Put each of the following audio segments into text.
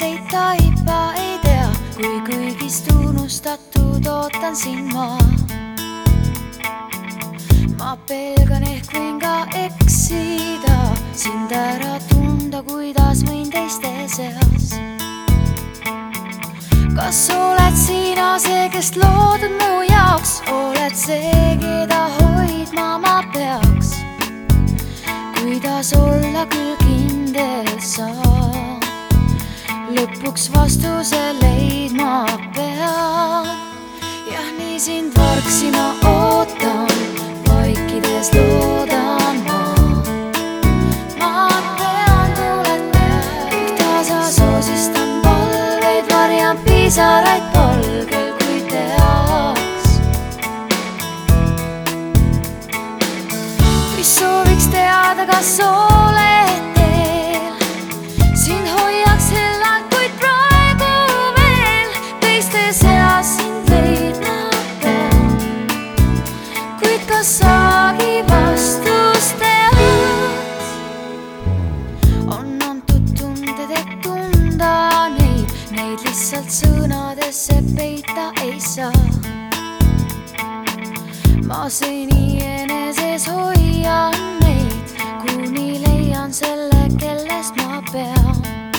selliseid taipa ei tea, kui kõigist unustatud ootan sind ma. Ma pelgan ehk võin ka eksida, sind ära tunda, kuidas võin teiste seas. Kas oled sina see, kes loodud mu jaoks, oled see, keda hoidma ma peaks? Kuidas olla küll kindel saan, lõpuks vastuse leidma pean. Jah, nii sind vargsi ma ootan, vaikides loodan ma. Ma tean, tuled peale, tasa soosistan palveid, varjan pisaraid palgel, kui teaks. Kui sooviks teada, kas oled teel, sind hoiaks hellalt, kuid praegu veel teiste seas sind leidma pean. Kuid kas saagi vastust tead? On antud tunded, et tunda neid lihtsalt sõnadesse peita ei saa. Ma seni eneses hoian neid, kuni leian selle, kellest ma pean.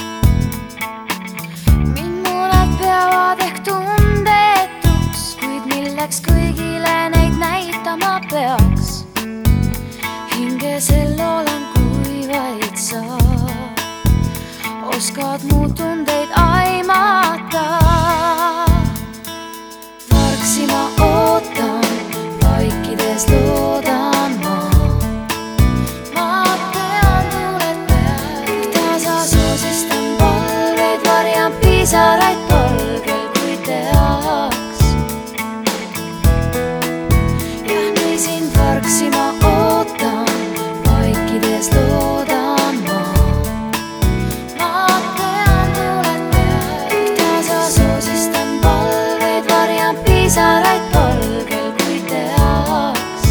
Mind mured peavad ehk tundetuks, kuid milleks kõigile neid näitama peaks? Hingesel olen, kui vaid sa oskad mu tundeid aimata. Vargsi ma ootan, vaikides loodan ma. Ma tean, tuled peale, tasa soosistan palveid, varjan pisaraid palgel, kui teaks. Jah, nii sind vargsi ma ootan, vaikides loodan ma. Ma tean, tuled peale, tasa soosistan palveid, varjan pisaraid palgel, kui teaks.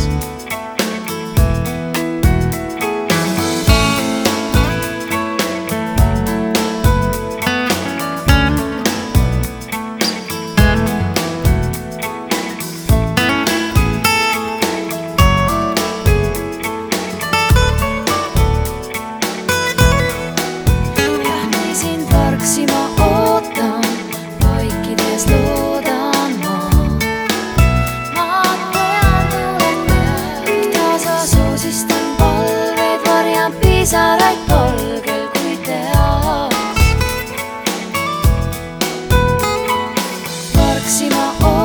Jah, nii sind vargsi ma ootan, vaikides loodan ma. Ma tean, tuled peale, tasa soosistan palveid, varjan pisaraid palgel, kui teaks. Vargsi ma ootan.